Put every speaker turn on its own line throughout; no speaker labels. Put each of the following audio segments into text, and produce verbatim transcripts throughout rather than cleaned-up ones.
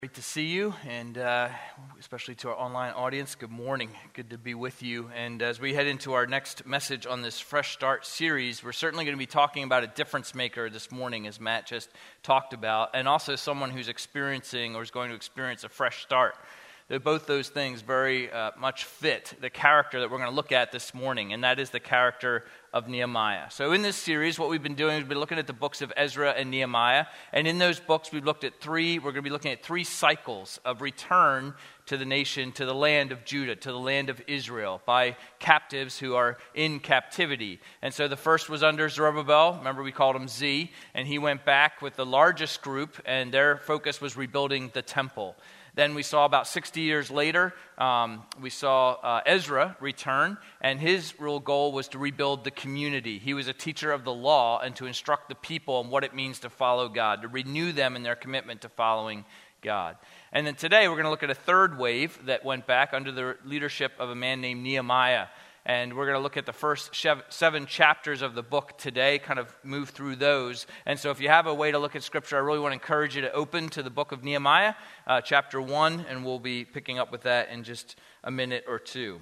Great to see you, and uh, especially to our online audience, good morning. Good to be with you. And as we head into our next message on this Fresh Start series, we're certainly going to be talking about a difference maker this morning, as Matt just talked about, and also someone who's experiencing or is going to experience a fresh start. They're both those things very uh, much fit the character that we're going to look at this morning, and that is the character of Nehemiah. So in this series, what we've been doing is we've been looking at the books of Ezra and Nehemiah, and in those books we've looked at three, we're going to be looking at three cycles of return to the nation, to the land of Judah, to the land of Israel, by captives who are in captivity. And so the first was under Zerubbabel, remember we called him Z, and he went back with the largest group, and their focus was rebuilding the temple. Then we saw about sixty years later, um, we saw uh, Ezra return, and his real goal was to rebuild the community. He was a teacher of the law and to instruct the people on what it means to follow God, to renew them in their commitment to following God. And then today we're going to look at a third wave that went back under the leadership of a man named Nehemiah. And we're going to look at the first seven chapters of the book today, kind of move through those. And so if you have a way to look at Scripture, I really want to encourage you to open to the book of Nehemiah, uh, chapter one, and we'll be picking up with that in just a minute or two.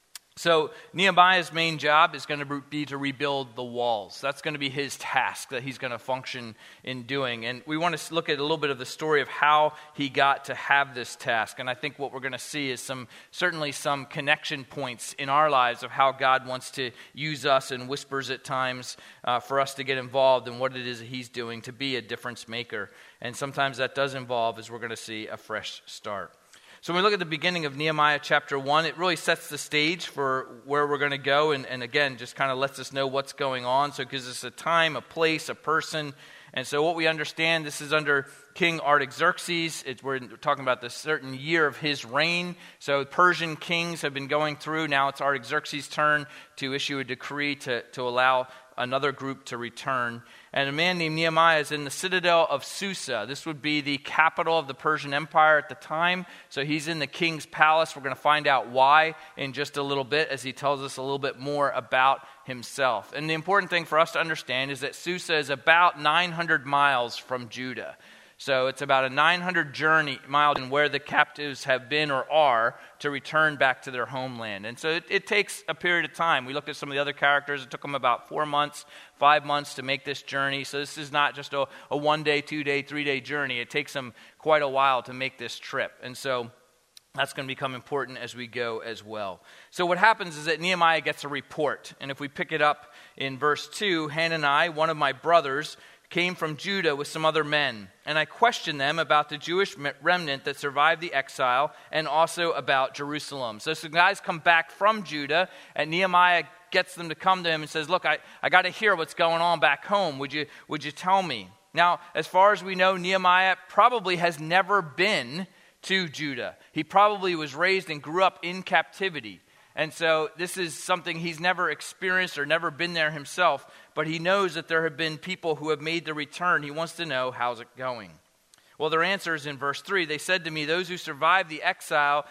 So Nehemiah's main job is going to be to rebuild the walls. That's going to be his task that he's going to function in doing. And we want to look at a little bit of the story of how he got to have this task. And I think what we're going to see is some certainly some connection points in our lives of how God wants to use us and whispers at times uh, for us to get involved in what it is that he's doing to be a difference maker. And sometimes that does involve, as we're going to see, a fresh start. So when we look at the beginning of Nehemiah chapter one, it really sets the stage for where we're going to go, and, and again, just kind of lets us know what's going on. So it gives us a time, a place, a person. And so what we understand, this is under King Artaxerxes. It's, we're talking about the certain year of his reign. So Persian kings have been going through. Now it's Artaxerxes' turn to issue a decree to, to allow another group to return. And a man named Nehemiah is in the citadel of Susa. This would be the capital of the Persian Empire at the time. So he's in the king's palace. We're going to find out why in just a little bit as he tells us a little bit more about himself. And the important thing for us to understand is that Susa is about nine hundred miles from Judah. So it's about a nine hundred journey mile in where the captives have been or are to return back to their homeland. And so it, it takes a period of time. We looked at some of the other characters. It took them about four months, five months to make this journey. So this is not just a, a one-day, two-day, three-day journey. It takes them quite a while to make this trip. And so that's going to become important as we go as well. So what happens is that Nehemiah gets a report. And if we pick it up in verse two, Hanani, one of my brothers, came from Judah with some other men, and I questioned them about the Jewish remnant that survived the exile and also about Jerusalem. So some guys come back from Judah, and Nehemiah gets them to come to him and says, look, I, I got to hear what's going on back home. Would you, would you tell me? Now, as far as we know, Nehemiah probably has never been to Judah. He probably was raised and grew up in captivity. And so this is something he's never experienced or never been there himself, but he knows that there have been people who have made the return. He wants to know, how's it going? Well, their answer is in verse three. They said to me, those who survived the exile,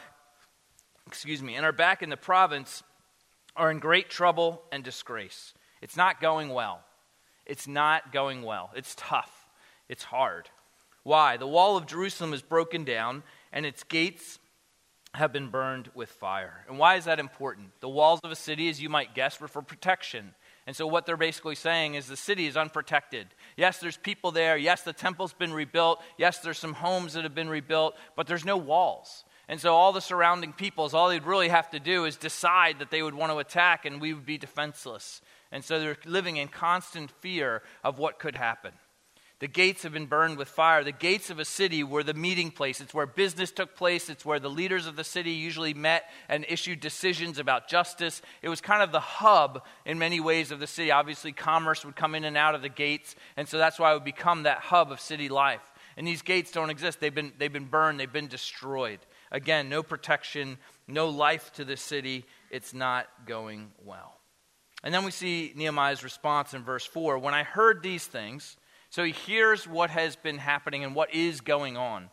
excuse me, and are back in the province are in great trouble and disgrace. It's not going well. It's not going well. It's tough. It's hard. Why? The wall of Jerusalem is broken down, and its gates have been burned with fire. And why is that important? The walls of a city, as you might guess, were for protection. And so what they're basically saying is the city is unprotected. Yes, there's people there. Yes, the temple's been rebuilt. Yes, there's some homes that have been rebuilt, but there's no walls. And so all the surrounding peoples, all they'd really have to do is decide that they would want to attack, and we would be defenseless. And so they're living in constant fear of what could happen. The gates have been burned with fire. The gates of a city were the meeting place. It's where business took place. It's where the leaders of the city usually met and issued decisions about justice. It was kind of the hub in many ways of the city. Obviously, commerce would come in and out of the gates, and so that's why it would become that hub of city life. And these gates don't exist. They've been, they've been burned. They've been destroyed. Again, no protection, no life to the city. It's not going well. And then we see Nehemiah's response in verse four. When I heard these things... So he hears what has been happening and what is going on.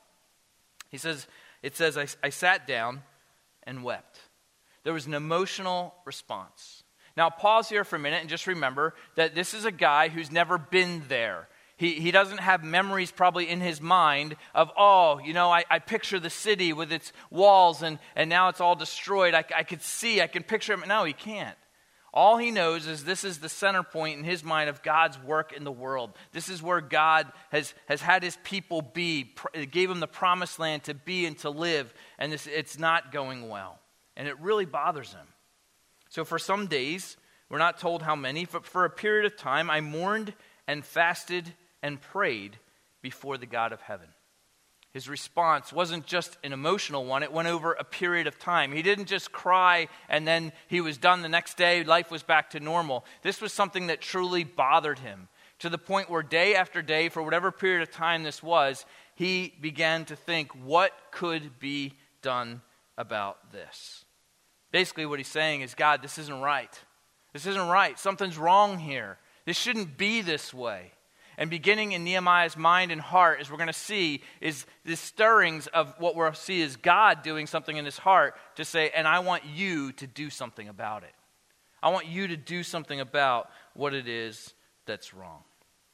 He says, it says, I, I sat down and wept. There was an emotional response. Now pause here for a minute and just remember that this is a guy who's never been there. He, he doesn't have memories probably in his mind of, oh, you know, I, I picture the city with its walls and, and now it's all destroyed. I, I could see, I can picture him. No, he can't. All he knows is this is the center point in his mind of God's work in the world. This is where God has, has had his people be, gave them the promised land to be and to live, and this, it's not going well. And it really bothers him. So for some days, we're not told how many, but for a period of time, I mourned and fasted and prayed before the God of heaven. His response wasn't just an emotional one. It went over a period of time. He didn't just cry and then he was done the next day. Life was back to normal. This was something that truly bothered him to the point where day after day, for whatever period of time this was, he began to think, what could be done about this? Basically what he's saying is, God, this isn't right. This isn't right. Something's wrong here. This shouldn't be this way. And beginning in Nehemiah's mind and heart, as we're going to see, is the stirrings of what we'll see is God doing something in his heart to say, and I want you to do something about it. I want you to do something about what it is that's wrong.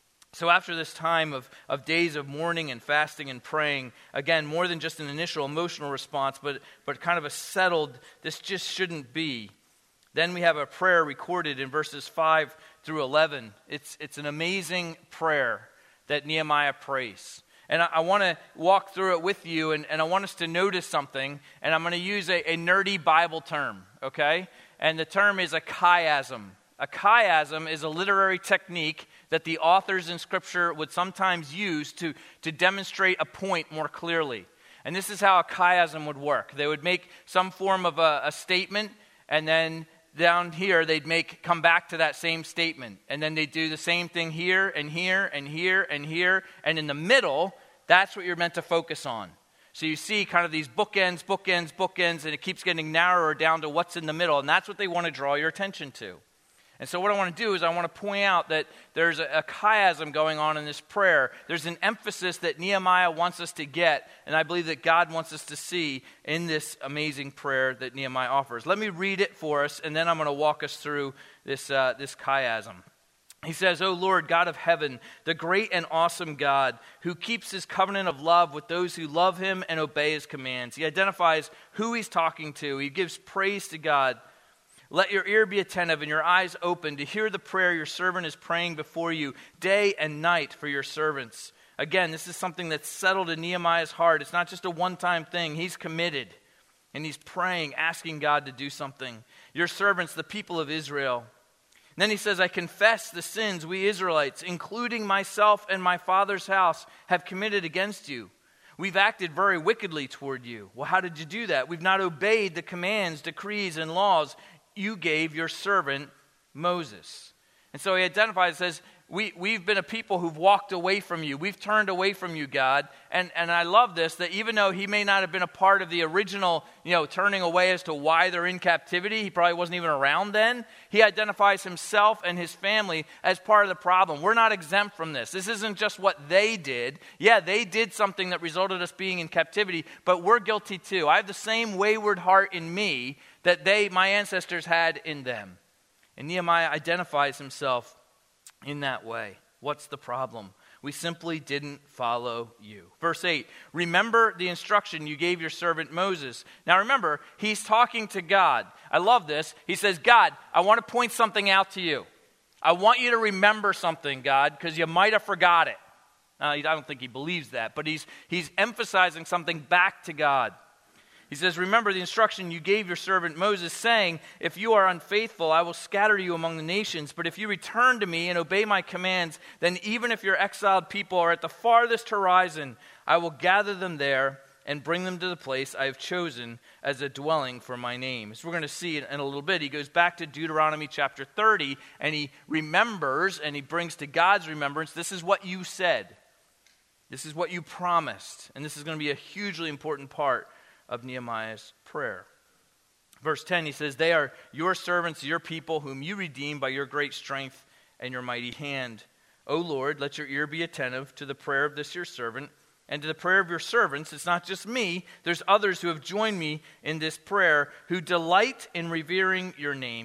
So after this time of, of days of mourning and fasting and praying, again, more than just an initial emotional response, but, but kind of a settled, this just shouldn't be. Then we have a prayer recorded in verses five through eleven. It's, it's an amazing prayer that Nehemiah prays. And I, I want to walk through it with you, and, and I want us to notice something. And I'm going to use a, a nerdy Bible term, okay? And the term is a chiasm. A chiasm is a literary technique that the authors in Scripture would sometimes use to, to demonstrate a point more clearly. And this is how a chiasm would work. They would make some form of a, a statement, and then down here, they'd make come back to that same statement. And then they'd do the same thing here and here and here and here. And in the middle, that's what you're meant to focus on. So you see kind of these bookends, bookends, bookends, and it keeps getting narrower down to what's in the middle. And that's what they want to draw your attention to. And so what I want to do is I want to point out that there's a, a chiasm going on in this prayer. There's an emphasis that Nehemiah wants us to get, and I believe that God wants us to see in this amazing prayer that Nehemiah offers. Let me read it for us, and then I'm going to walk us through this, uh, this chiasm. He says, O Lord, God of heaven, the great and awesome God, who keeps his covenant of love with those who love him and obey his commands. He identifies who he's talking to. He gives praise to God. Let your ear be attentive and your eyes open to hear the prayer your servant is praying before you day and night for your servants. Again, this is something that's settled in Nehemiah's heart. It's not just a one-time thing. He's committed, and he's praying, asking God to do something. Your servants, the people of Israel. And then he says, I confess the sins we Israelites, including myself and my father's house, have committed against you. We've acted very wickedly toward you. Well, how did you do that? We've not obeyed the commands, decrees, and laws you gave your servant Moses. And so he identifies, says, we, we've been a people who've walked away from you. We've turned away from you, God. And, and I love this, that even though he may not have been a part of the original, you know, turning away as to why they're in captivity, he probably wasn't even around then, he identifies himself and his family as part of the problem. We're not exempt from this. This isn't just what they did. Yeah, they did something that resulted in us being in captivity, but we're guilty too. I have the same wayward heart in me that they, my ancestors, had in them. And Nehemiah identifies himself in that way. What's the problem? We simply didn't follow you. Verse eight, remember the instruction you gave your servant Moses. Now remember, he's talking to God. I love this. He says, God, I want to point something out to you. I want you to remember something, God, because you might have forgot it. Uh, I don't think he believes that, but he's he's emphasizing something back to God. He says, remember the instruction you gave your servant Moses, saying, if you are unfaithful, I will scatter you among the nations. But if you return to me and obey my commands, then even if your exiled people are at the farthest horizon, I will gather them there and bring them to the place I have chosen as a dwelling for my name. As we're going to see in a little bit, he goes back to Deuteronomy chapter thirty, and he remembers, and he brings to God's remembrance, this is what you said. This is what you promised. And this is going to be a hugely important part of Nehemiah's prayer. Verse ten, he says, they are your servants, your people, whom you redeemed by your great strength and your mighty hand. O Lord, let your ear be attentive to the prayer of this your servant and to the prayer of your servants. It's not just me. There's others who have joined me in this prayer who delight in revering your name.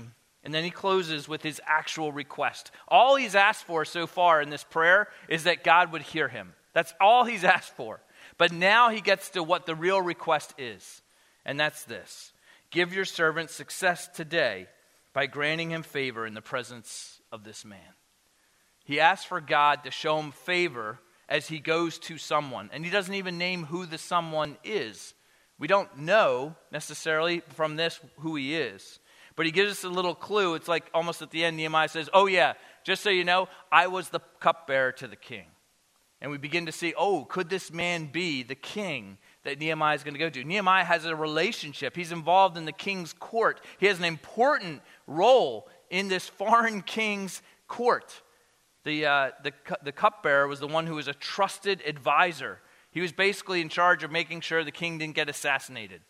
And then he closes with his actual request. All he's asked for so far in this prayer is that God would hear him. That's all he's asked for. But now he gets to what the real request is. And that's this. Give your servant success today by granting him favor in the presence of this man. He asks for God to show him favor as he goes to someone. And he doesn't even name who the someone is. We don't know necessarily from this who he is. But he gives us a little clue. It's like almost at the end, Nehemiah says, oh yeah, just so you know, I was the cupbearer to the king. And we begin to see, oh, could this man be the king that Nehemiah is going to go to? Nehemiah has a relationship. He's involved in the king's court. He has an important role in this foreign king's court. The, uh, the, the cupbearer was the one who was a trusted advisor. He was basically in charge of making sure the king didn't get assassinated.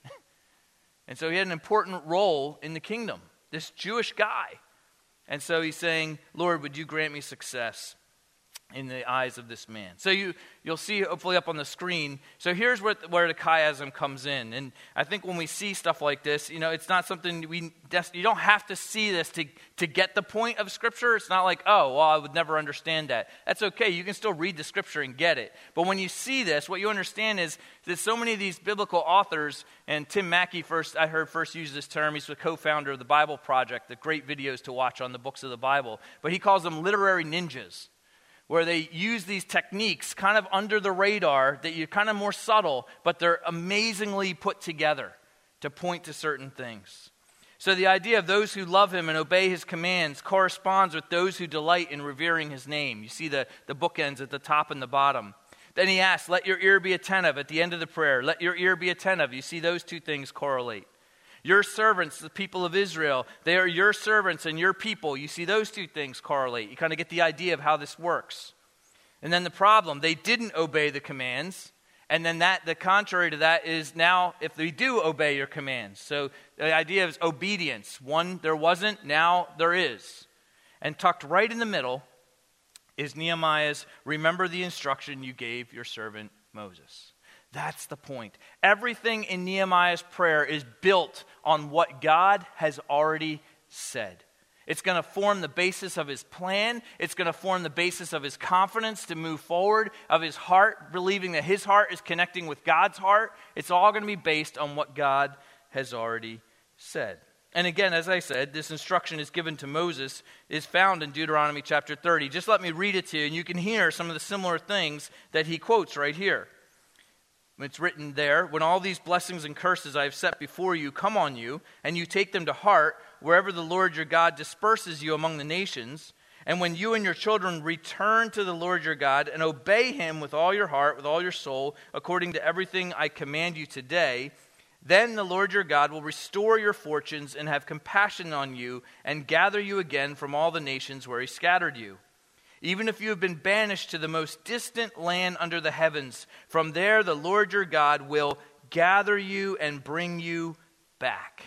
And so he had an important role in the kingdom, this Jewish guy. And so he's saying, Lord, would you grant me success in the eyes of this man? So you, you'll see hopefully up on the screen. So here's where, where the chiasm comes in. And I think when we see stuff like this, you know, it's not something we, you don't have to see this to, to get the point of Scripture. It's not like, oh, well, I would never understand that. That's okay. You can still read the Scripture and get it. But when you see this, what you understand is that so many of these biblical authors, and Tim Mackey first, I heard first use this term. He's the co-founder of the Bible Project, the great videos to watch on the books of the Bible. But he calls them literary ninjas, where they use these techniques kind of under the radar that you're kind of more subtle, but they're amazingly put together to point to certain things. So the idea of those who love him and obey his commands corresponds with those who delight in revering his name. You see the, the bookends at the top and the bottom. Then he asks, let your ear be attentive at the end of the prayer. Let your ear be attentive. You see those two things correlate. Your servants, the people of Israel, they are your servants and your people. You see those two things correlate. You kind of get the idea of how this works. And then the problem, they didn't obey the commands. And then that the contrary to that is now if they do obey your commands. So the idea is obedience. One, there wasn't, now there is. And tucked right in the middle is Nehemiah's, remember the instruction you gave your servant Moses. That's the point. Everything in Nehemiah's prayer is built on what God has already said. It's going to form the basis of his plan. It's going to form the basis of his confidence to move forward, of his heart, believing that his heart is connecting with God's heart. It's all going to be based on what God has already said. And again, as I said, this instruction is given to Moses, is found in Deuteronomy chapter thirty. Just let me read it to you, and you can hear some of the similar things that he quotes right here. It's written there, when all these blessings and curses I have set before you come on you, and you take them to heart, wherever the Lord your God disperses you among the nations, and when you and your children return to the Lord your God and obey him with all your heart, with all your soul, according to everything I command you today, then the Lord your God will restore your fortunes and have compassion on you and gather you again from all the nations where he scattered you. Even if you have been banished to the most distant land under the heavens, from there the Lord your God will gather you and bring you back.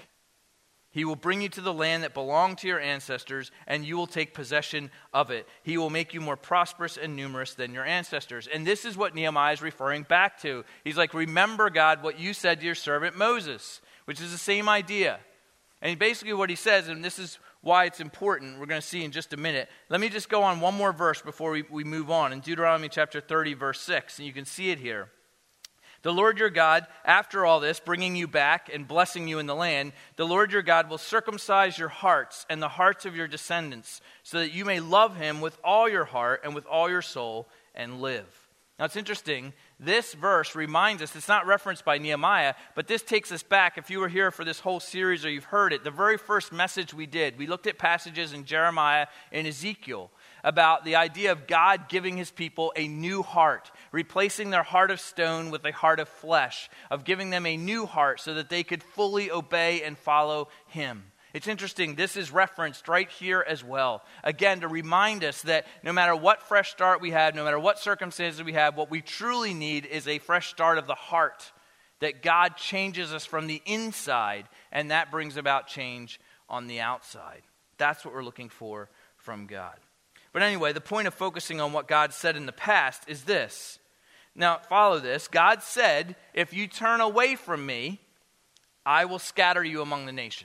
He will bring you to the land that belonged to your ancestors, and you will take possession of it. He will make you more prosperous and numerous than your ancestors. And this is what Nehemiah is referring back to. He's like, remember, God, what you said to your servant Moses, which is the same idea. And basically what he says, and this is why it's important, we're going to see in just a minute. Let me just go on one more verse before we, we move on. In Deuteronomy chapter thirty, verse six, and you can see it here. The Lord your God, after all this, bringing you back and blessing you in the land, the Lord your God will circumcise your hearts and the hearts of your descendants, so that you may love him with all your heart and with all your soul and live. Now it's interesting, this verse reminds us, it's not referenced by Nehemiah, but this takes us back, if you were here for this whole series or you've heard it, the very first message we did, we looked at passages in Jeremiah and Ezekiel about the idea of God giving his people a new heart, replacing their heart of stone with a heart of flesh, of giving them a new heart so that they could fully obey and follow him. It's interesting, this is referenced right here as well. Again, to remind us that no matter what fresh start we have, no matter what circumstances we have, what we truly need is a fresh start of the heart. That God changes us from the inside, and that brings about change on the outside. That's what we're looking for from God. But anyway, the point of focusing on what God said in the past is this. Now, follow this. God said, if you turn away from me, I will scatter you among the nations.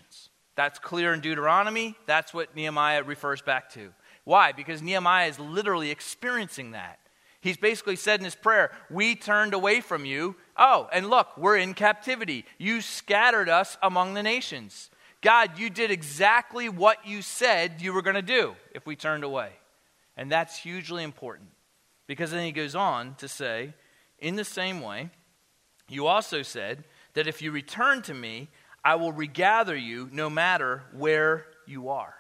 That's clear in Deuteronomy. That's what Nehemiah refers back to. Why? Because Nehemiah is literally experiencing that. He's basically said in his prayer, we turned away from you. Oh, and look, we're in captivity. You scattered us among the nations. God, you did exactly what you said you were going to do if we turned away. And that's hugely important. Because then he goes on to say, in the same way, you also said that if you return to me, I will regather you no matter where you are.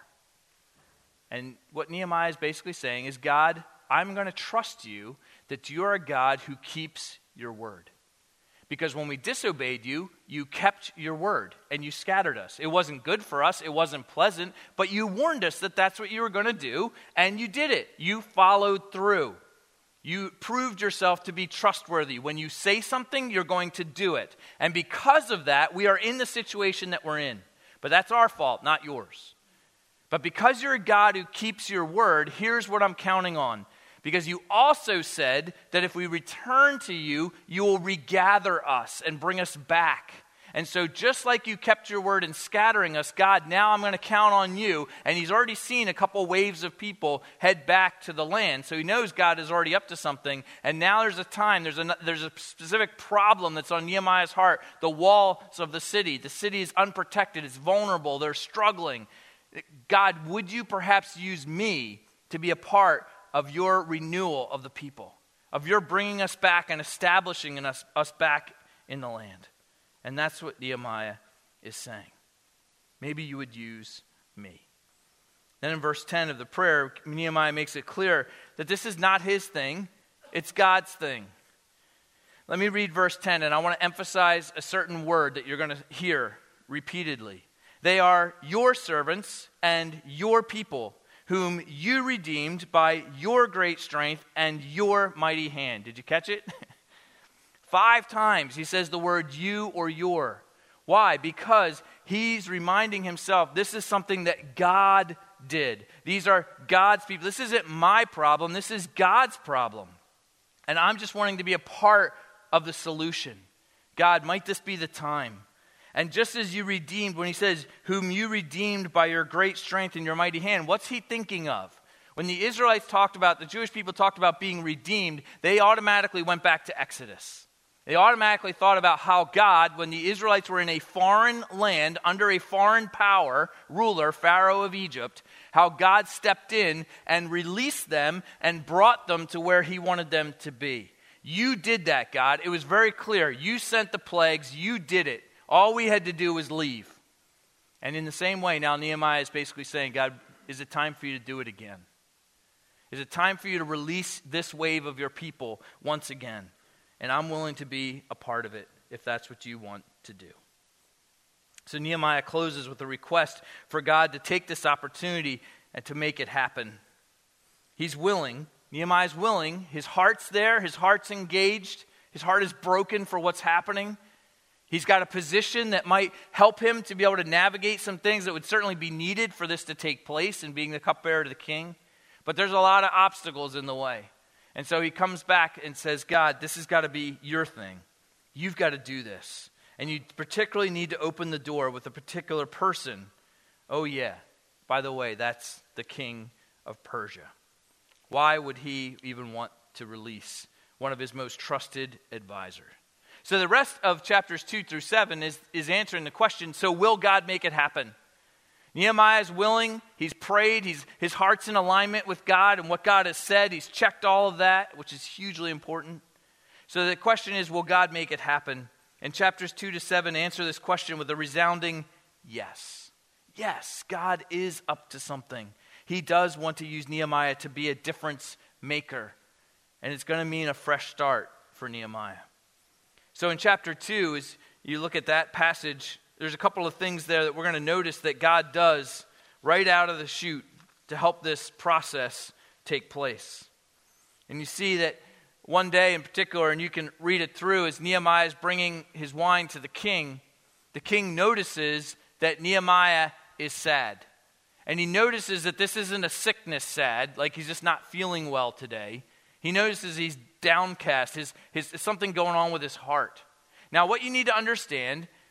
And what Nehemiah is basically saying is, God, I'm going to trust you that you're a God who keeps your word. Because when we disobeyed you, you kept your word and you scattered us. It wasn't good for us. It wasn't pleasant. But you warned us that that's what you were going to do, and you did it. You followed through. You proved yourself to be trustworthy. When you say something, you're going to do it. And because of that, we are in the situation that we're in. But that's our fault, not yours. But because you're a God who keeps your word, here's what I'm counting on. Because you also said that if we return to you, you will regather us and bring us back. And so just like you kept your word in scattering us, God, now I'm going to count on you. And he's already seen a couple waves of people head back to the land. So he knows God is already up to something. And now there's a time, there's a, there's a specific problem that's on Nehemiah's heart. The walls of the city. The city is unprotected. It's vulnerable. They're struggling. God, would you perhaps use me to be a part of your renewal of the people, of your bringing us back and establishing us, us back in the land? And that's what Nehemiah is saying. Maybe you would use me. Then in verse ten of the prayer, Nehemiah makes it clear that this is not his thing, it's God's thing. Let me read verse ten, and I want to emphasize a certain word that you're going to hear repeatedly. They are your servants and your people, whom you redeemed by your great strength and your mighty hand. Did you catch it? Five times he says the word you or your. Why? Because he's reminding himself this is something that God did. These are God's people. This isn't my problem. This is God's problem. And I'm just wanting to be a part of the solution. God, might this be the time? And just as you redeemed, when he says, whom you redeemed by your great strength and your mighty hand, what's he thinking of? When the Israelites talked about, the Jewish people talked about being redeemed, they automatically went back to Exodus. They automatically thought about how God, when the Israelites were in a foreign land, under a foreign power, ruler, Pharaoh of Egypt, how God stepped in and released them and brought them to where he wanted them to be. You did that, God. It was very clear. You sent the plagues. You did it. All we had to do was leave. And in the same way, now Nehemiah is basically saying, God, is it time for you to do it again? Is it time for you to release this wave of your people once again? And I'm willing to be a part of it if that's what you want to do. So Nehemiah closes with a request for God to take this opportunity and to make it happen. He's willing. Nehemiah's willing. His heart's there. His heart's engaged. His heart is broken for what's happening. He's got a position that might help him to be able to navigate some things that would certainly be needed for this to take place and being the cupbearer to the king. But there's a lot of obstacles in the way. And so he comes back and says, God, this has got to be your thing. You've got to do this. And you particularly need to open the door with a particular person. Oh yeah, by the way, that's the king of Persia. Why would he even want to release one of his most trusted advisors? So the rest of chapters two through seven is, is answering the question, so will God make it happen? Nehemiah is willing. He's prayed. He's, his heart's in alignment with God and what God has said. He's checked all of that, which is hugely important. So the question is, will God make it happen? And chapters two to seven answer this question with a resounding yes. Yes, God is up to something. He does want to use Nehemiah to be a difference maker. And it's going to mean a fresh start for Nehemiah. So in chapter two, as you look at that passage, there's a couple of things there that we're going to notice that God does right out of the chute to help this process take place. And you see that one day in particular, and you can read it through, as Nehemiah is bringing his wine to the king, the king notices that Nehemiah is sad. And he notices that this isn't a sickness sad, like he's just not feeling well today. He notices he's downcast, his, his, something going on with his heart. Now, what you need to understand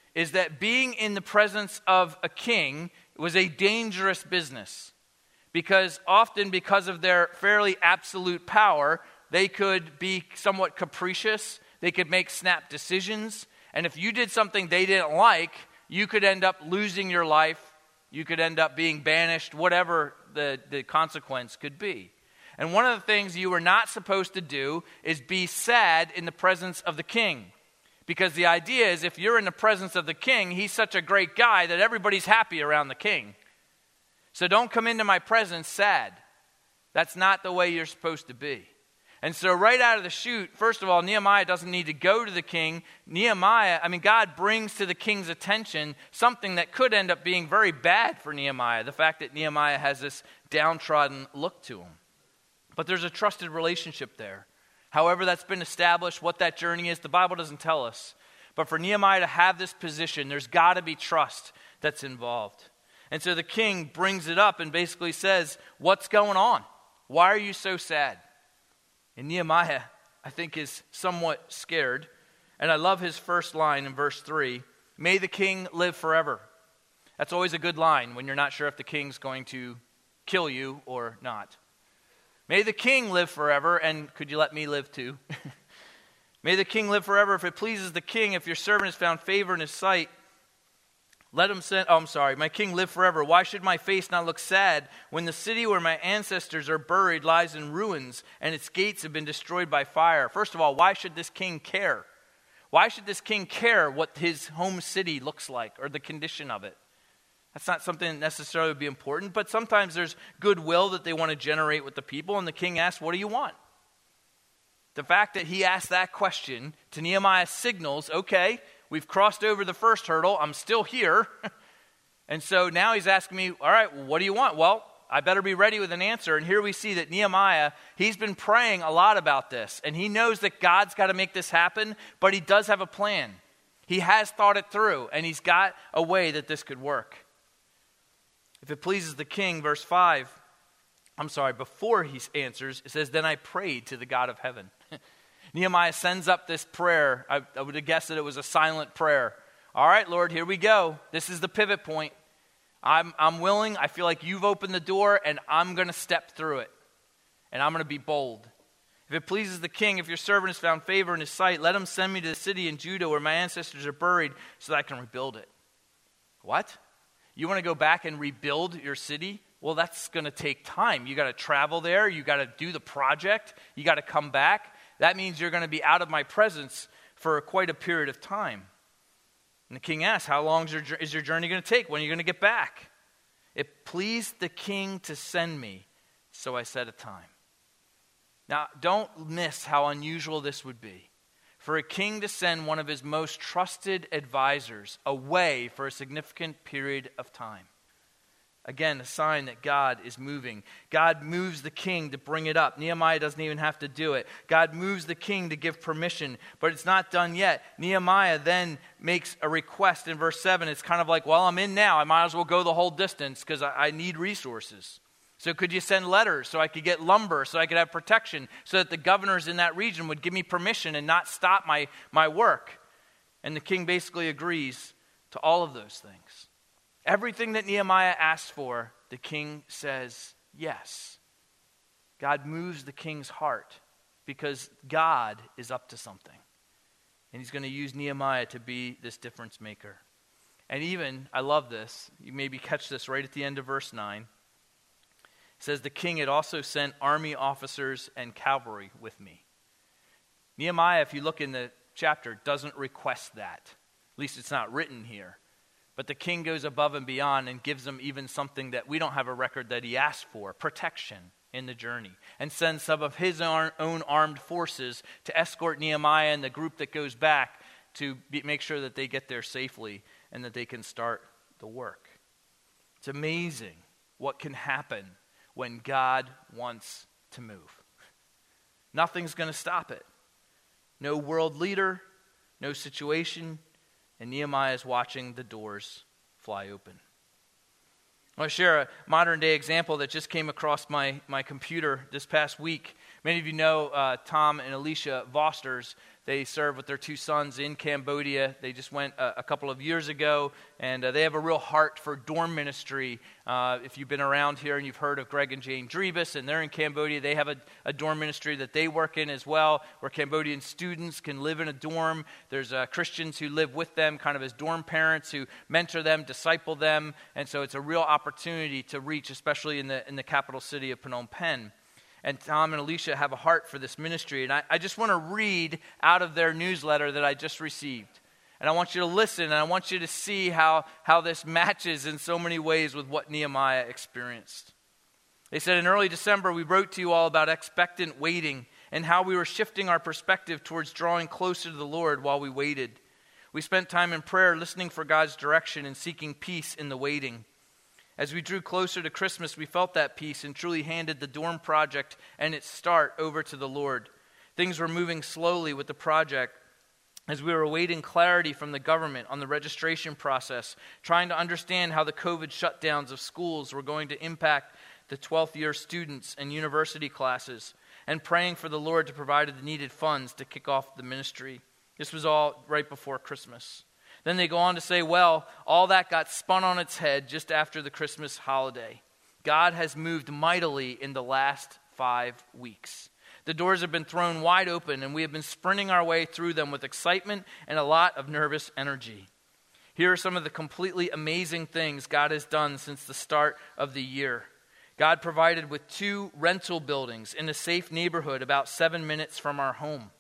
is that being in the presence of a king was a dangerous business. Because often, because of their fairly absolute power, they could be somewhat capricious. They could make snap decisions. And if you did something they didn't like, you could end up losing your life. You could end up being banished, whatever the, the consequence could be. And one of the things you were not supposed to do is be sad in the presence of the king. Because the idea is if you're in the presence of the king, he's such a great guy that everybody's happy around the king. So don't come into my presence sad. That's not the way you're supposed to be. And so right out of the chute, first of all, Nehemiah doesn't need to go to the king. Nehemiah, I mean, God brings to the king's attention something that could end up being very bad for Nehemiah. The fact that Nehemiah has this downtrodden look to him. But there's a trusted relationship there. However that's been established, what that journey is, the Bible doesn't tell us. But for Nehemiah to have this position, there's got to be trust that's involved. And so the king brings it up and basically says, what's going on? Why are you so sad? And Nehemiah, I think, is somewhat scared. And I love his first line in verse three. May the king live forever. That's always a good line when you're not sure if the king's going to kill you or not. May the king live forever, and could you let me live too? May the king live forever if it pleases the king, if your servant has found favor in his sight. Let him send, oh, I'm sorry, my king live forever. Why should my face not look sad when the city where my ancestors are buried lies in ruins and its gates have been destroyed by fire? First of all, why should this king care? Why should this king care what his home city looks like or the condition of it? That's not something that necessarily would be important, but sometimes there's goodwill that they want to generate with the people, and the king asks, what do you want? The fact that he asked that question to Nehemiah signals, okay, we've crossed over the first hurdle. I'm still here. And so now he's asking me, all right, well, what do you want? Well, I better be ready with an answer. And here we see that Nehemiah, he's been praying a lot about this. And he knows that God's got to make this happen, but he does have a plan. He has thought it through, and he's got a way that this could work. If it pleases the king, verse five, I'm sorry, before he answers, it says, then I prayed to the God of heaven. Nehemiah sends up this prayer. I, I would have guessed that it was a silent prayer. All right, Lord, here we go. This is the pivot point. I'm, I'm willing. I feel like you've opened the door, and I'm going to step through it. And I'm going to be bold. If it pleases the king, if your servant has found favor in his sight, let him send me to the city in Judah where my ancestors are buried so that I can rebuild it. What? You want to go back and rebuild your city? Well, that's going to take time. You got to travel there. You got to do the project. You got to come back. That means you're going to be out of my presence for quite a period of time. And the king asks, how long is your, is your journey going to take? When are you going to get back? It pleased the king to send me, so I set a time. Now, don't miss how unusual this would be. For a king to send one of his most trusted advisors away for a significant period of time. Again, a sign that God is moving. God moves the king to bring it up. Nehemiah doesn't even have to do it. God moves the king to give permission, but it's not done yet. Nehemiah then makes a request in verse seven. It's kind of like, well, I'm in now. I might as well go the whole distance because I, I need resources. So could you send letters so I could get lumber, so I could have protection, so that the governors in that region would give me permission and not stop my, my work? And the king basically agrees to all of those things. Everything that Nehemiah asks for, the king says yes. God moves the king's heart because God is up to something. And he's going to use Nehemiah to be this difference maker. And even, I love this, you maybe catch this right at the end of verse nine. It says, the king had also sent army officers and cavalry with me. Nehemiah, if you look in the chapter, doesn't request that. At least it's not written here. But the king goes above and beyond and gives them even something that we don't have a record that he asked for, protection in the journey, and sends some of his own armed forces to escort Nehemiah and the group that goes back to be, make sure that they get there safely and that they can start the work. It's amazing what can happen when God wants to move. Nothing's going to stop it. No world leader, no situation, and Nehemiah is watching the doors fly open. I want to share a modern day example that just came across my, my computer this past week. Many of you know uh, Tom and Alicia Vosters. They serve with their two sons in Cambodia. They just went a, a couple of years ago, and uh, they have a real heart for dorm ministry. Uh, if you've been around here and you've heard of Greg and Jane Drebus, and they're in Cambodia, they have a, a dorm ministry that they work in as well, where Cambodian students can live in a dorm. There's uh, Christians who live with them, kind of as dorm parents, who mentor them, disciple them, and so it's a real opportunity to reach, especially in the in the capital city of Phnom Penh. And Tom and Alicia have a heart for this ministry. And I, I just want to read out of their newsletter that I just received. And I want you to listen, and I want you to see how, how this matches in so many ways with what Nehemiah experienced. They said, in early December, we wrote to you all about expectant waiting and how we were shifting our perspective towards drawing closer to the Lord while we waited. We spent time in prayer, listening for God's direction and seeking peace in the waiting. As we drew closer to Christmas, we felt that peace and truly handed the dorm project and its start over to the Lord. Things were moving slowly with the project as we were awaiting clarity from the government on the registration process, trying to understand how the COVID shutdowns of schools were going to impact the twelfth year students and university classes, and praying for the Lord to provide the needed funds to kick off the ministry. This was all right before Christmas. Then they go on to say, well, all that got spun on its head just after the Christmas holiday. God has moved mightily in the last five weeks. The doors have been thrown wide open, and we have been sprinting our way through them with excitement and a lot of nervous energy. Here are some of the completely amazing things God has done since the start of the year. God provided with two rental buildings in a safe neighborhood about seven minutes from our home.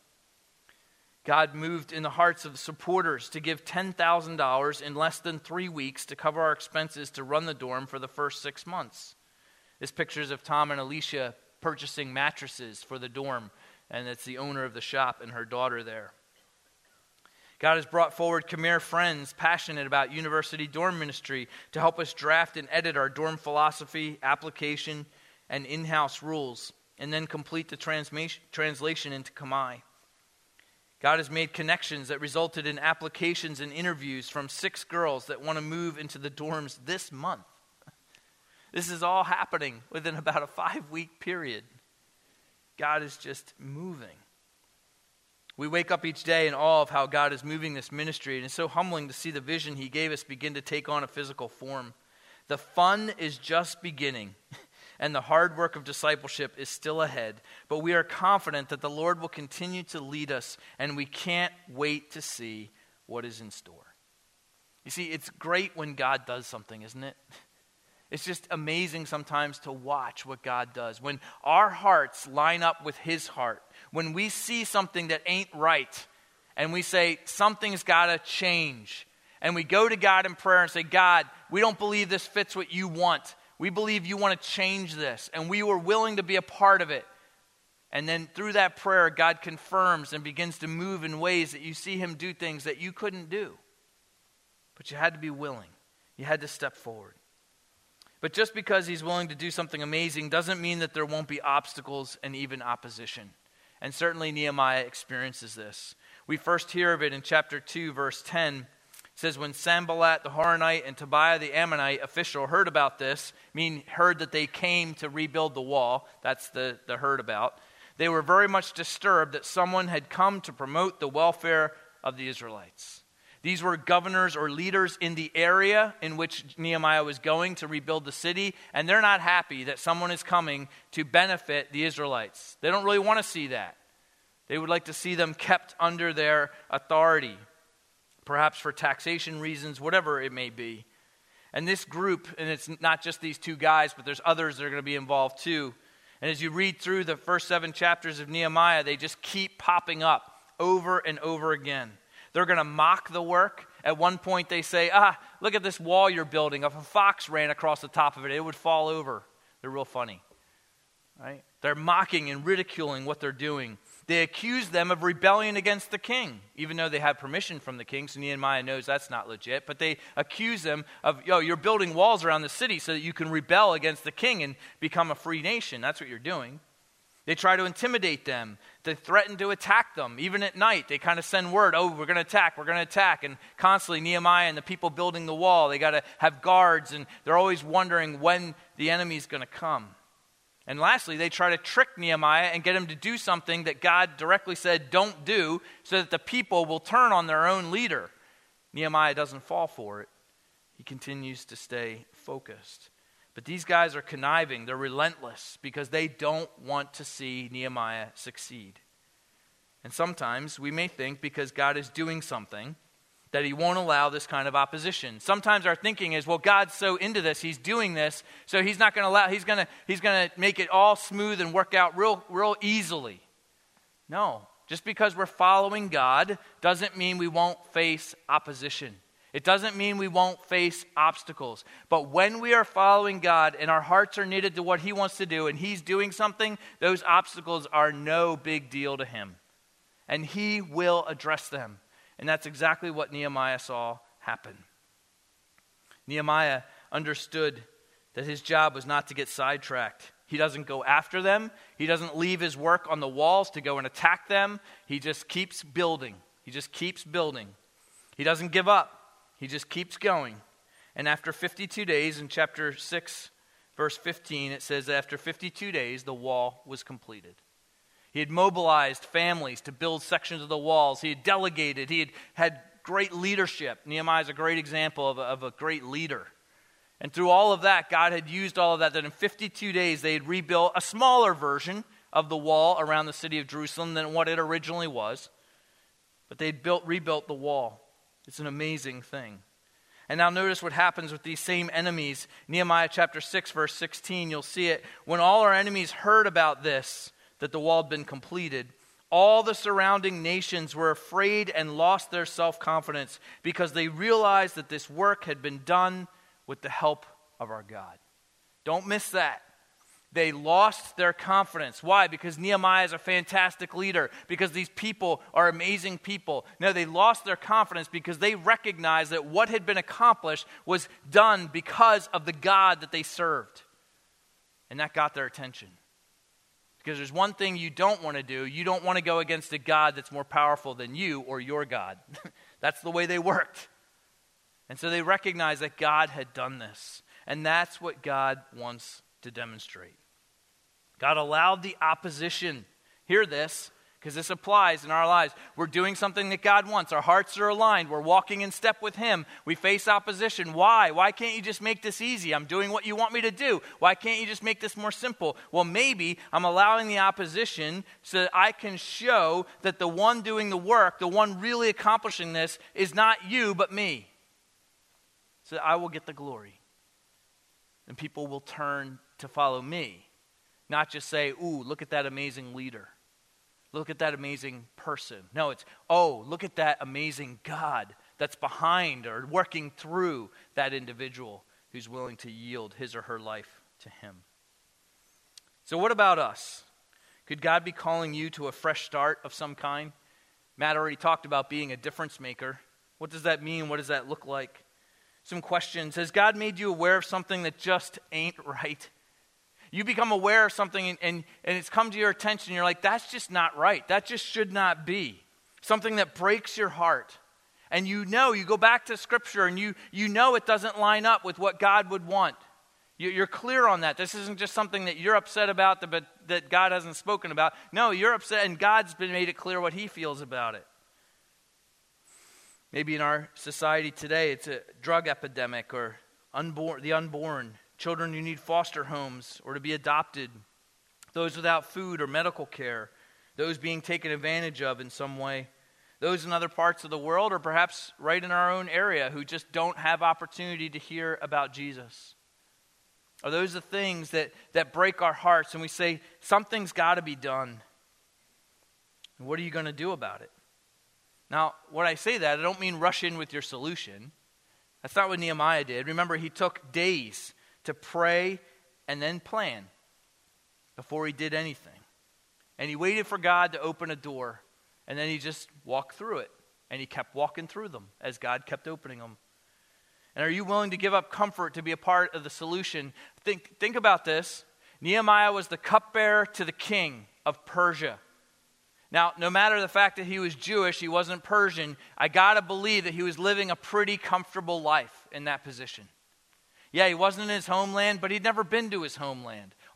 God moved in the hearts of the supporters to give ten thousand dollars in less than three weeks to cover our expenses to run the dorm for the first six months. This pictures of Tom and Alicia purchasing mattresses for the dorm, and it's the owner of the shop and her daughter there. God has brought forward Khmer friends passionate about university dorm ministry to help us draft and edit our dorm philosophy, application, and in-house rules, and then complete the transma- translation into Khmer. God has made connections that resulted in applications and interviews from six girls that want to move into the dorms this month. This is all happening within about a five-week period. God is just moving. We wake up each day in awe of how God is moving this ministry, and it's so humbling to see the vision He gave us begin to take on a physical form. The fun is just beginning, and the hard work of discipleship is still ahead. But we are confident that the Lord will continue to lead us, and we can't wait to see what is in store. You see, it's great when God does something, isn't it? It's just amazing sometimes to watch what God does. When our hearts line up with His heart, when we see something that ain't right, and we say, something's got to change, and we go to God in prayer and say, God, we don't believe this fits what you want. We believe you want to change this, and we were willing to be a part of it. And then through that prayer, God confirms and begins to move in ways that you see Him do things that you couldn't do. But you had to be willing. You had to step forward. But just because He's willing to do something amazing doesn't mean that there won't be obstacles and even opposition. And certainly Nehemiah experiences this. We first hear of it in chapter two, verse ten. It says, when Sanballat the Horonite and Tobiah the Ammonite official heard about this, meaning heard that they came to rebuild the wall, that's the, the heard about, they were very much disturbed that someone had come to promote the welfare of the Israelites. These were governors or leaders in the area in which Nehemiah was going to rebuild the city, and they're not happy that someone is coming to benefit the Israelites. They don't really want to see that. They would like to see them kept under their authority, perhaps for taxation reasons, whatever it may be. And this group, and it's not just these two guys, but there's others that are going to be involved too. And as you read through the first seven chapters of Nehemiah, they just keep popping up over and over again. They're going to mock the work. At one point they say, ah, look at this wall you're building. If a fox ran across the top of it, it would fall over. They're real funny, right? They're mocking and ridiculing what they're doing. They accuse them of rebellion against the king, even though they had permission from the king, so Nehemiah knows that's not legit. But they accuse them of, yo, you're building walls around the city so that you can rebel against the king and become a free nation. That's what you're doing. They try to intimidate them. They threaten to attack them. Even at night, they kind of send word, oh, we're going to attack, we're going to attack. And constantly, Nehemiah and the people building the wall, they got to have guards, and they're always wondering when the enemy's going to come. And lastly, they try to trick Nehemiah and get him to do something that God directly said don't do so that the people will turn on their own leader. Nehemiah doesn't fall for it. He continues to stay focused. But these guys are conniving. They're relentless because they don't want to see Nehemiah succeed. And sometimes we may think because God is doing something that he won't allow this kind of opposition. Sometimes our thinking is, well, God's so into this, he's doing this, so he's not going to allow, he's going to he's going to make it all smooth and work out real real easily. No, just because we're following God doesn't mean we won't face opposition. It doesn't mean we won't face obstacles. But when we are following God and our hearts are knitted to what he wants to do and he's doing something, those obstacles are no big deal to him. And he will address them. And that's exactly what Nehemiah saw happen. Nehemiah understood that his job was not to get sidetracked. He doesn't go after them. He doesn't leave his work on the walls to go and attack them. He just keeps building. He just keeps building. He doesn't give up. He just keeps going. And after fifty-two days, in chapter six, verse fifteen, it says that after fifty-two days, the wall was completed. He had mobilized families to build sections of the walls. He had delegated. He had had great leadership. Nehemiah is a great example of a, of a great leader. And through all of that, God had used all of that, that in fifty-two days they had rebuilt a smaller version of the wall around the city of Jerusalem than what it originally was. But they had built, rebuilt the wall. It's an amazing thing. And now notice what happens with these same enemies. Nehemiah chapter six, verse sixteen, you'll see it. When all our enemies heard about this, that the wall had been completed, all the surrounding nations were afraid and lost their self-confidence because they realized that this work had been done with the help of our God. Don't miss that. They lost their confidence. Why? Because Nehemiah is a fantastic leader, because these people are amazing people. No, they lost their confidence because they recognized that what had been accomplished was done because of the God that they served. And that got their attention. Because there's one thing you don't want to do. You don't want to go against a God that's more powerful than you or your God. That's the way they worked. And so they recognized that God had done this. And that's what God wants to demonstrate. God allowed the opposition. Hear this, because this applies in our lives. We're doing something that God wants. Our hearts are aligned. We're walking in step with him. We face opposition. Why? Why can't you just make this easy? I'm doing what you want me to do. Why can't you just make this more simple? Well, maybe I'm allowing the opposition so that I can show that the one doing the work, the one really accomplishing this, is not you, but me. So that I will get the glory. And people will turn to follow me. Not just say, ooh, look at that amazing leader. Look at that amazing person. No, it's, oh, look at that amazing God that's behind or working through that individual who's willing to yield his or her life to him. So what about us? Could God be calling you to a fresh start of some kind? Matt already talked about being a difference maker. What does that mean? What does that look like? Some questions. Has God made you aware of something that just ain't right? You become aware of something and, and, and it's come to your attention. You're like, that's just not right. That just should not be. Something that breaks your heart. And you know, you go back to Scripture and you, you know it doesn't line up with what God would want. You, you're clear on that. This isn't just something that you're upset about but that God hasn't spoken about. No, you're upset and God's been made it clear what he feels about it. Maybe in our society today, it's a drug epidemic or unborn, the unborn, children who need foster homes or to be adopted, those without food or medical care, those being taken advantage of in some way, those in other parts of the world or perhaps right in our own area who just don't have opportunity to hear about Jesus. Are those the things that, that break our hearts and we say, something's got to be done? And what are you going to do about it? Now, when I say that, I don't mean rush in with your solution. That's not what Nehemiah did. Remember, he took days to pray and then plan before he did anything. And he waited for God to open a door, and then he just walked through it. And he kept walking through them as God kept opening them. And are you willing to give up comfort to be a part of the solution? Think, think about this. Nehemiah was the cupbearer to the king of Persia. Now, no matter the fact that he was Jewish, he wasn't Persian, I got to believe that he was living a pretty comfortable life in that position. Yeah, he wasn't in his homeland, but he'd never been to his homeland.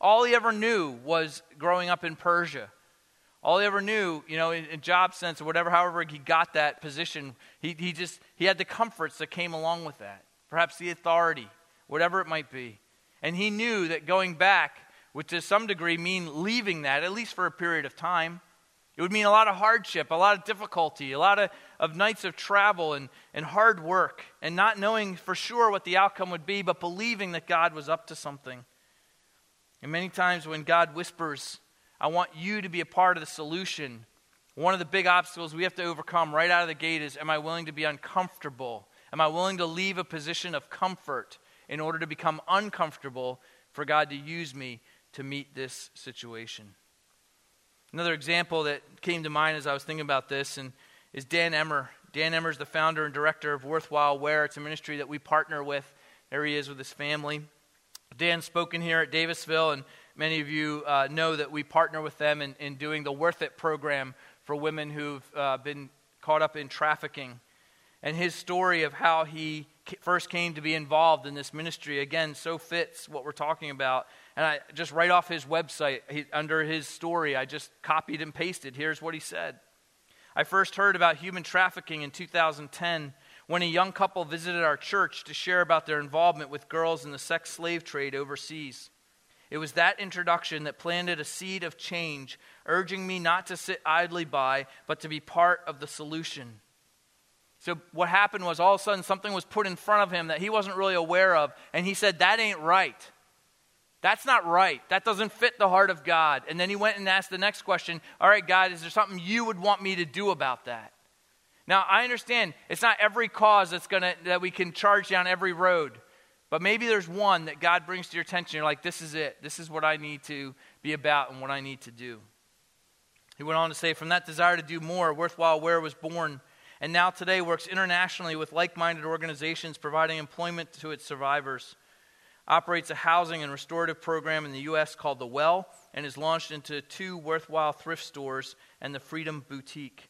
all he ever knew was growing up in Persia. All he ever knew, you know, in, in job sense or whatever, however he got that position, he, he just, he had the comforts that came along with that. Perhaps the authority, whatever it might be. And he knew that going back would to some degree mean leaving that, at least for a period of time. It would mean a lot of hardship, a lot of difficulty, a lot of, of nights of travel and, and hard work, and not knowing for sure what the outcome would be, but believing that God was up to something. And many times when God whispers, I want you to be a part of the solution, one of the big obstacles we have to overcome right out of the gate is, am I willing to be uncomfortable? Am I willing to leave a position of comfort in order to become uncomfortable for God to use me to meet this situation? Another example that came to mind as I was thinking about this and is Dan Emmer. Dan Emmer is the founder and director of Worthwhile Wear. It's a ministry that we partner with. There he is with his family. Dan's spoken here at Davisville, and many of you uh, know that we partner with them in, in doing the Worth It program for women who've uh, been caught up in trafficking. And his story of how he first came to be involved in this ministry, again, so fits what we're talking about. And I just right off his website, he, under his story, I just copied and pasted. Here's what he said. I first heard about human trafficking in two thousand ten when a young couple visited our church to share about their involvement with girls in the sex slave trade overseas. It was that introduction that planted a seed of change, urging me not to sit idly by, but to be part of the solution. So what happened was all of a sudden something was put in front of him that he wasn't really aware of, and he said, that ain't right. That's not right. That doesn't fit the heart of God. And then he went and asked the next question, all right, God, is there something you would want me to do about that? Now, I understand it's not every cause that's gonna that we can charge down every road, but maybe there's one that God brings to your attention. You're like, this is it. This is what I need to be about and what I need to do. He went on to say, from that desire to do more, Worthwhile Wear was born, and now today works internationally with like-minded organizations providing employment to its survivors. Operates a housing and restorative program in the U S called The Well, and is launched into two Worthwhile thrift stores and the Freedom Boutique.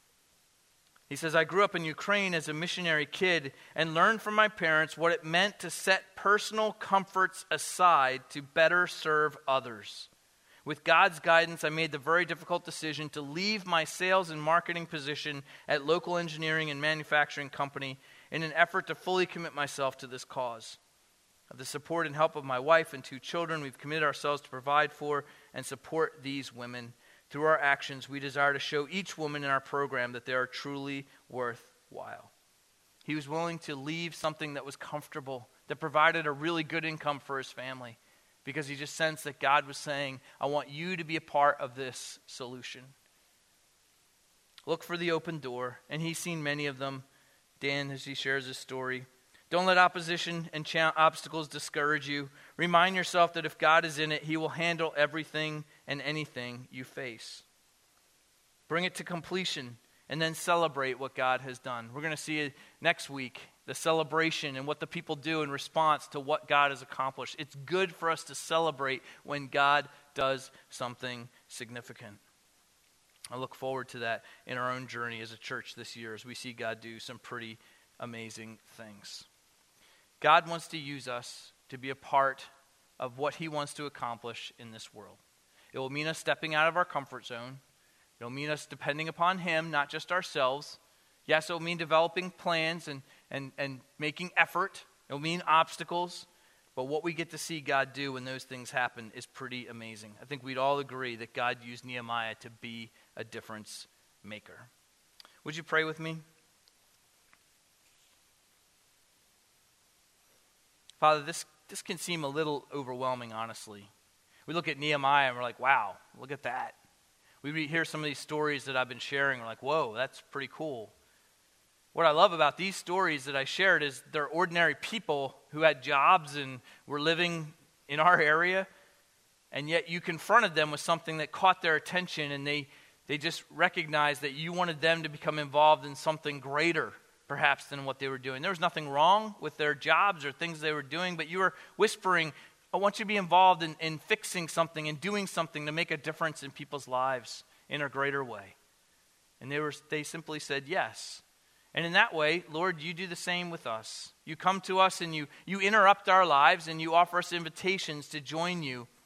He says, I grew up in Ukraine as a missionary kid and learned from my parents what it meant to set personal comforts aside to better serve others. With God's guidance, I made the very difficult decision to leave my sales and marketing position at local engineering and manufacturing company in an effort to fully commit myself to this cause. Of the support and help of my wife and two children, we've committed ourselves to provide for and support these women. Through our actions, we desire to show each woman in our program that they are truly worthwhile. He was willing to leave something that was comfortable, that provided a really good income for his family, because he just sensed that God was saying, I want you to be a part of this solution. Look for the open door, and he's seen many of them. Dan, as he shares his story. Don't let opposition and cha- obstacles discourage you. Remind yourself that if God is in it, he will handle everything and anything you face. Bring it to completion and then celebrate what God has done. We're going to see it next week, the celebration and what the people do in response to what God has accomplished. It's good for us to celebrate when God does something significant. I look forward to that in our own journey as a church this year as we see God do some pretty amazing things. God wants to use us to be a part of what he wants to accomplish in this world. It will mean us stepping out of our comfort zone. It will mean us depending upon him, not just ourselves. Yes, it will mean developing plans and, and, and making effort. It will mean obstacles. But what we get to see God do when those things happen is pretty amazing. I think we'd all agree that God used Nehemiah to be a difference maker. Would you pray with me? Father, this, this can seem a little overwhelming, honestly. We look at Nehemiah and we're like, wow, look at that. We hear some of these stories that I've been sharing. We're like, whoa, that's pretty cool. What I love about these stories that I shared is they're ordinary people who had jobs and were living in our area, and yet you confronted them with something that caught their attention, and they, they just recognized that you wanted them to become involved in something greater, perhaps, than what they were doing. There was nothing wrong with their jobs or things they were doing, but you were whispering, I want you to be involved in, in fixing something and doing something to make a difference in people's lives in a greater way. And they were they simply said yes. And in that way, Lord, you do the same with us. You come to us and you, you interrupt our lives and you offer us invitations to join you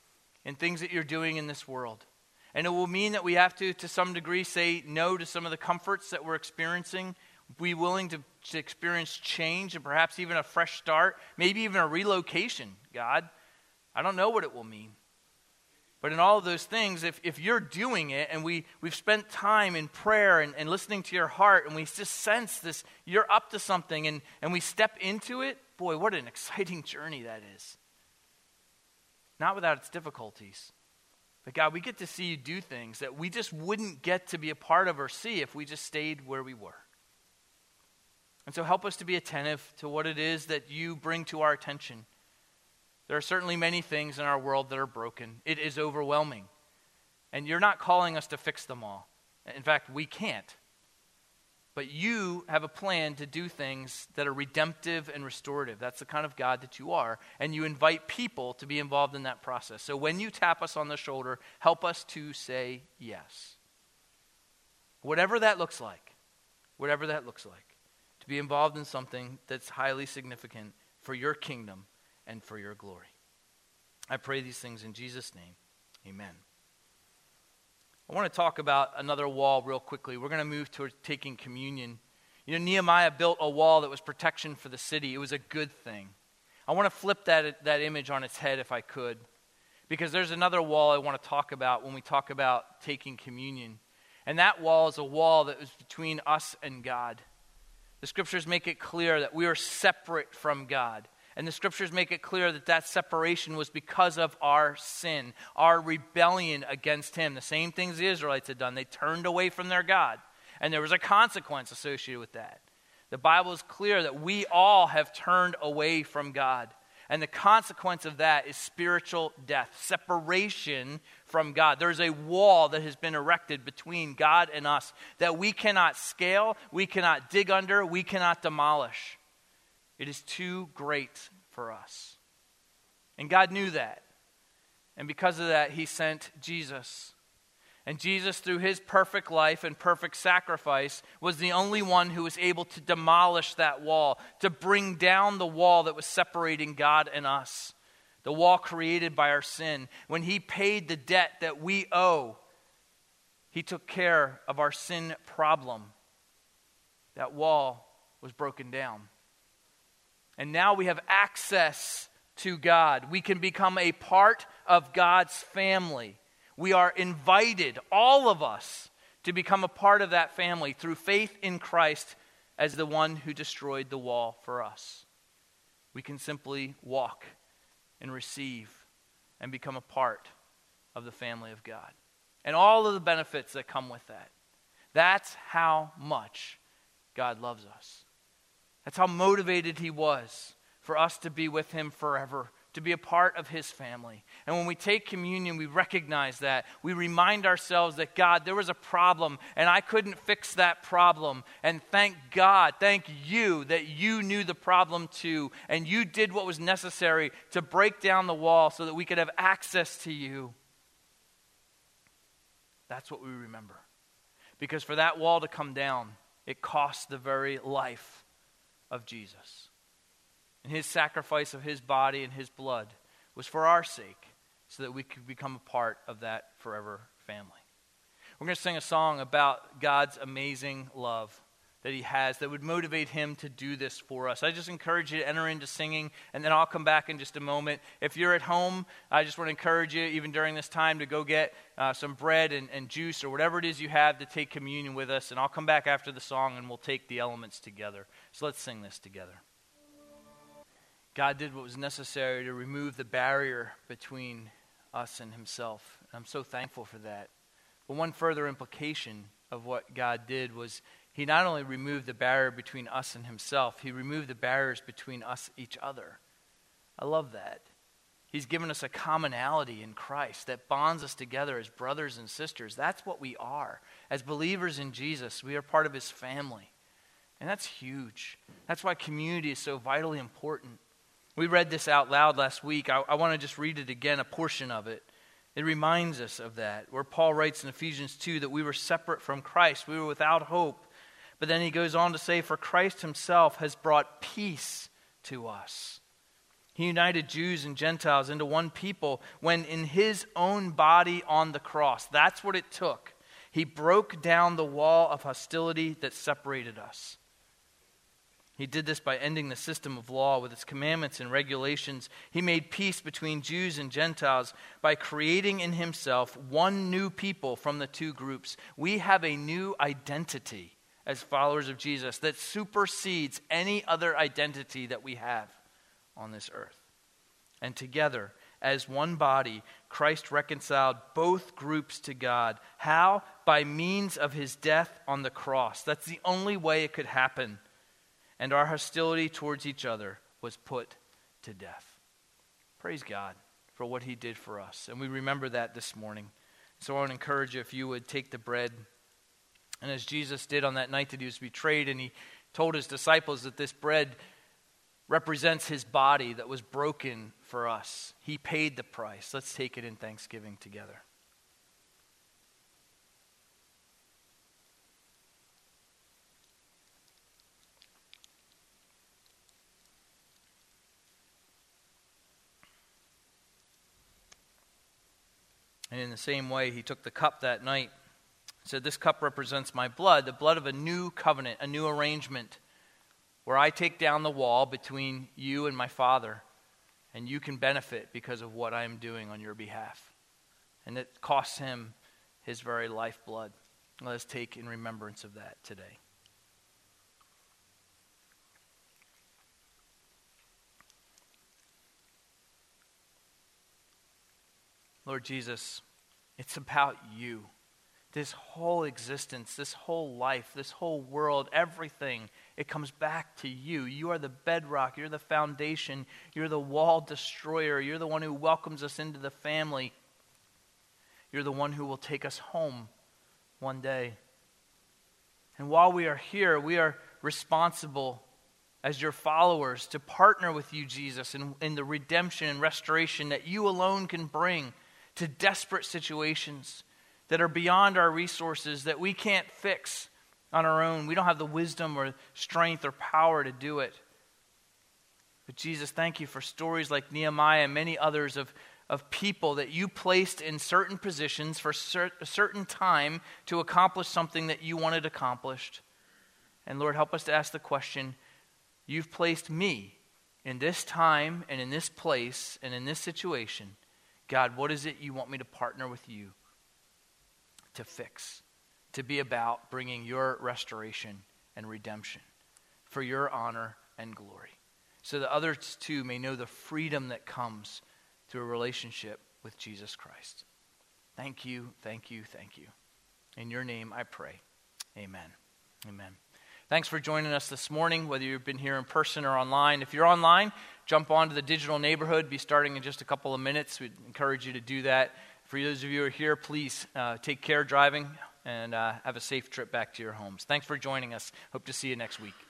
in things that you're doing in this world. And it will mean that we have to, to some degree, say no to some of the comforts that we're experiencing, be willing to, to experience change and perhaps even a fresh start, maybe even a relocation, God. I don't know what it will mean. But in all of those things, if, if you're doing it and we, we've spent time in prayer and, and listening to your heart and we just sense this, you're up to something and, and we step into it, boy, what an exciting journey that is. Not without its difficulties. But God, we get to see you do things that we just wouldn't get to be a part of or see if we just stayed where we were. And so help us to be attentive to what it is that you bring to our attention. There are certainly many things in our world that are broken. It is overwhelming. And you're not calling us to fix them all. In fact, we can't. But you have a plan to do things that are redemptive and restorative. That's the kind of God that you are. And you invite people to be involved in that process. So when you tap us on the shoulder, help us to say yes. Whatever that looks like. Whatever that looks like. To be involved in something that's highly significant for your kingdom and for your glory. I pray these things in Jesus' name. Amen. I want to talk about another wall real quickly. We're going to move towards taking communion. You know, Nehemiah built a wall that was protection for the city. It was a good thing. I want to flip that, that image on its head if I could, because there's another wall I want to talk about when we talk about taking communion. And that wall is a wall that was between us and God. The scriptures make it clear that we are separate from God. And the scriptures make it clear that that separation was because of our sin, our rebellion against him. The same things the Israelites had done. They turned away from their God. And there was a consequence associated with that. The Bible is clear that we all have turned away from God. And the consequence of that is spiritual death, separation from God. There's a wall that has been erected between God and us that we cannot scale, we cannot dig under, we cannot demolish. It is too great for us. And God knew that. And because of that, he sent Jesus. And Jesus, through his perfect life and perfect sacrifice, was the only one who was able to demolish that wall, to bring down the wall that was separating God and us, the wall created by our sin. When he paid the debt that we owe, he took care of our sin problem. That wall was broken down. And now we have access to God. We can become a part of God's family. We are invited, all of us, to become a part of that family through faith in Christ as the one who destroyed the wall for us. We can simply walk and receive and become a part of the family of God. And all of the benefits that come with that. That's how much God loves us. That's how motivated he was for us to be with him forever, to be a part of his family. And when we take communion, we recognize that. We remind ourselves that, God, there was a problem, and I couldn't fix that problem. And thank God, thank you that you knew the problem too, and you did what was necessary to break down the wall so that we could have access to you. That's what we remember. Because for that wall to come down, it cost the very life of Jesus. And his sacrifice of his body and his blood was for our sake, so that we could become a part of that forever family. We're going to sing a song about God's amazing love that he has that would motivate him to do this for us. I just encourage you to enter into singing, and then I'll come back in just a moment. If you're at home, I just want to encourage you, even during this time, to go get uh, some bread and, and juice or whatever it is you have to take communion with us, and I'll come back after the song and we'll take the elements together. So let's sing this together. God did what was necessary to remove the barrier between us and himself. I'm so thankful for that. But one further implication of what God did was he not only removed the barrier between us and himself, he removed the barriers between us and each other. I love that. He's given us a commonality in Christ that bonds us together as brothers and sisters. That's what we are. As believers in Jesus, we are part of his family. And that's huge. That's why community is so vitally important. We read this out loud last week. I, I want to just read it again, a portion of it. It reminds us of that, where Paul writes in Ephesians two that we were separate from Christ. We were without hope. But then he goes on to say, for Christ himself has brought peace to us. He united Jews and Gentiles into one people when in his own body on the cross. That's what it took. He broke down the wall of hostility that separated us. He did this by ending the system of law with its commandments and regulations. He made peace between Jews and Gentiles by creating in himself one new people from the two groups. We have a new identity as followers of Jesus that supersedes any other identity that we have on this earth. And together, as one body, Christ reconciled both groups to God. How? By means of his death on the cross. That's the only way it could happen. And our hostility towards each other was put to death. Praise God for what he did for us. And we remember that this morning. So I want to encourage you, if you would take the bread. And as Jesus did on that night that he was betrayed, and he told his disciples that this bread represents his body that was broken for us. He paid the price. Let's take it in thanksgiving together. And in the same way, he took the cup that night, said, "This cup represents my blood, the blood of a new covenant, a new arrangement, where I take down the wall between you and my Father, and you can benefit because of what I am doing on your behalf." And it costs him his very lifeblood. Let us take in remembrance of that today. Lord Jesus, it's about you. This whole existence, this whole life, this whole world, everything, it comes back to you. You are the bedrock. You're the foundation. You're the wall destroyer. You're the one who welcomes us into the family. You're the one who will take us home one day. And while we are here, we are responsible as your followers to partner with you, Jesus, in, in the redemption and restoration that you alone can bring to desperate situations that are beyond our resources, that we can't fix on our own. We don't have the wisdom or strength or power to do it. But Jesus, thank you for stories like Nehemiah and many others of, of people that you placed in certain positions for cer- a certain time to accomplish something that you wanted accomplished. And Lord, help us to ask the question, you've placed me in this time and in this place and in this situation. God, what is it you want me to partner with you to fix, to be about bringing your restoration and redemption for your honor and glory, so that others too may know the freedom that comes through a relationship with Jesus Christ. Thank you, thank you, thank you. In your name I pray. Amen. Amen. Thanks for joining us this morning, whether you've been here in person or online. If you're online, jump onto the digital neighborhood. Be starting in just a couple of minutes. We'd encourage you to do that. For those of you who are here, please uh, take care driving and uh, have a safe trip back to your homes. Thanks for joining us. Hope to see you next week.